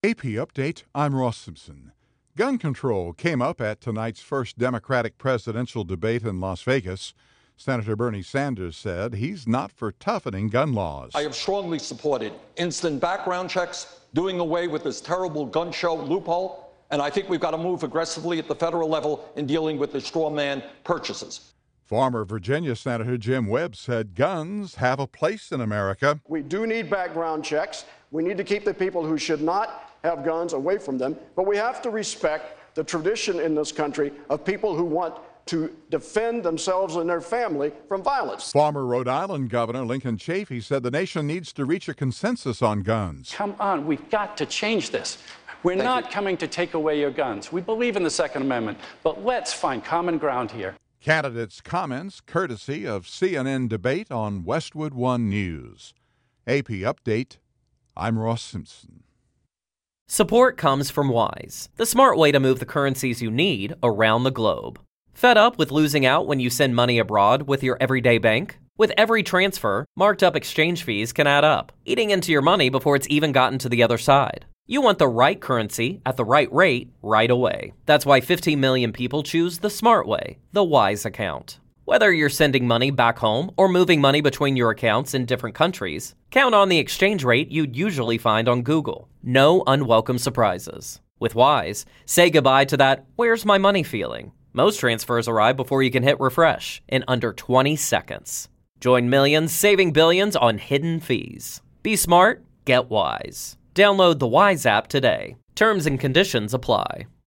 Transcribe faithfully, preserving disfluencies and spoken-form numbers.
A P Update, I'm Ross Simpson. Gun control came up at tonight's first Democratic presidential debate in Las Vegas. Senator Bernie Sanders said he's not for toughening gun laws. I have strongly supported instant background checks, doing away with this terrible gun show loophole, and I think we've got to move aggressively at the federal level in dealing with the straw man purchases. Former Virginia Senator Jim Webb said guns have a place in America. We do need background checks. We need to keep the people who should not have guns away from them, but we have to respect the tradition in this country of people who want to defend themselves and their family from violence. Former Rhode Island Governor Lincoln Chafee said the nation needs to reach a consensus on guns. Come on, we've got to change this. We're Thank not you. coming to take away your guns. We believe in the Second Amendment, but let's find common ground here. Candidates' comments courtesy of C N N Debate on Westwood One News. A P Update, I'm Ross Simpson. Support comes from Wise, the smart way to move the currencies you need around the globe. Fed up with losing out when you send money abroad with your everyday bank? With every transfer, marked up exchange fees can add up, eating into your money before it's even gotten to the other side. You want the right currency at the right rate right away. That's why fifteen million people choose the smart way, the Wise account. Whether you're sending money back home or moving money between your accounts in different countries, count on the exchange rate you'd usually find on Google. No unwelcome surprises. With Wise, say goodbye to that "where's my money" feeling. Most transfers arrive before you can hit refresh in under twenty seconds. Join millions saving billions on hidden fees. Be smart, get Wise. Download the Wise app today. Terms and conditions apply.